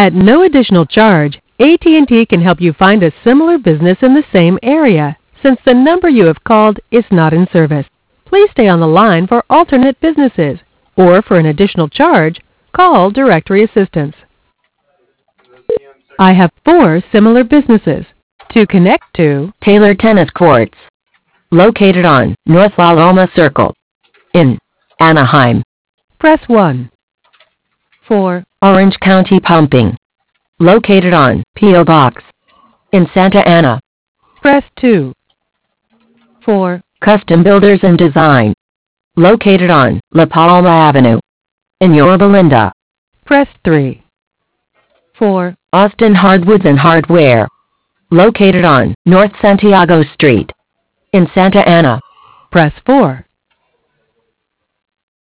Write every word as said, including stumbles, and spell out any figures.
At no additional charge, A T and T can help you find a similar business in the same area, since the number you have called is not in service. Please stay on the line for alternate businesses, or for an additional charge, call Directory Assistance. I have four similar businesses. To connect to Taylor Tennis Courts, located on North La Loma Circle, in Anaheim. Press one. For Orange County Pumping, located on P O Box, in Santa Ana. Press two. For Custom Builders and Design, located on La Palma Avenue, in Yorba Linda. Press three. For Austin Hardwoods and Hardware, located on North Santiago Street, in Santa Ana. Press four.